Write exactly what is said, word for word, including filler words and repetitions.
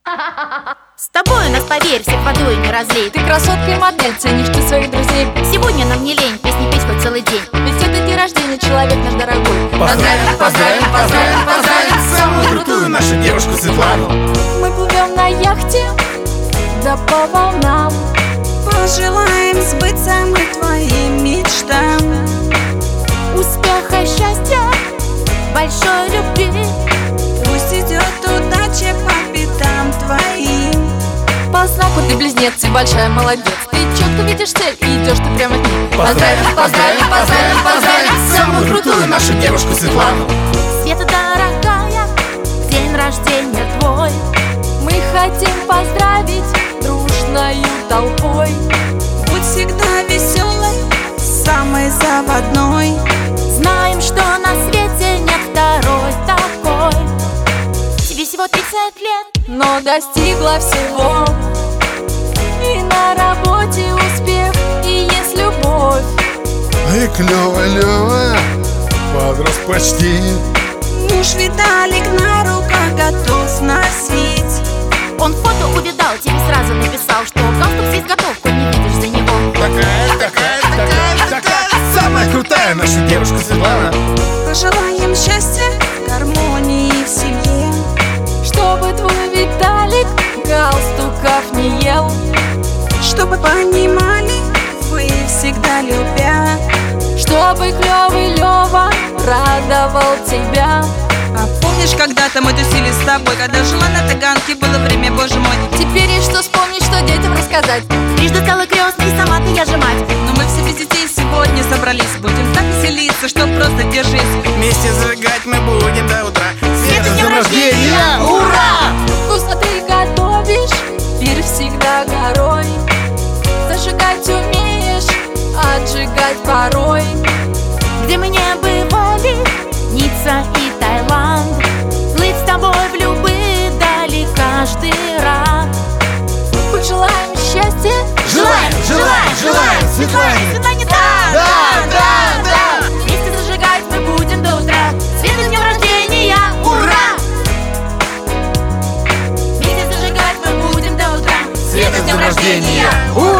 С тобой у нас, поверь, всех водой не разлей. Ты красотка и модель, ценишь ты своих друзей. Сегодня нам не лень песни петь хоть целый день. Ведь это день рождения, человек наш дорогой. Поздравим, поздравим, поздравим, поздравим самую крутую нашу девушку Светлану. Мы плывем на яхте, да по волнам. Пожелаем сбыться мы твоим мечтам. Успеха, счастья, большой любви. Пусть идет удача по пятам твоим. По знаку ты близнец и большая молодец. Ты четко видишь цель и идешь ты прямо к ней. Поздравим, поздравим, поздравим, поздравим самую крутую нашу девушку Светлану. Света дорогая, день рождения твой. Мы хотим поздравить дружною толпой. Будь всегда веселой, самой заводной. Знаем, что на свете нет второй такой. Тебе всего тридцать лет, но достигла всего. И на работе успех, и есть любовь. И клёво, Лёва, подрос почти. Муж Виталик на руках готов сносить. он фото увидал, тебе сразу написал, что галстук здесь готов, коль не видишь за него. Такая, такая, такая, такая самая крутая наша девушка Светлана. Пожелаем счастья, гармонии в семье. Чтобы твой Виталик галстуков не ел. Чтобы понимали, вы всегда любя. Чтобы клёвый Лёва радовал тебя. А помнишь, когда-то мы тусили с тобой, когда жила на Таганке, было время, боже мой. Теперь есть что вспомнить, что детям рассказать. Трижды целый крестный, сама ты я же мать. Но мы все без детей сегодня собрались. Будем так веселиться, что просто держись. Вместе зажигать мы будем до утра. Света, с днем рождения! Ура! Вкусно ты готовишь, пир всегда горой. Зажигать умеешь, отжигать порой. Где мы не бывали, Ницца и Таиланд. Плыть с тобой в любые дали каждый раз. Пожелаем счастья. Желаем, желаем, желаем, Светлане! Светлане, да, Да, да, да! Вместе зажигать мы будем до утра. Света, с днем рождения! Ура! Вместе зажигать мы будем до утра. Света, с днем рождения! Ура!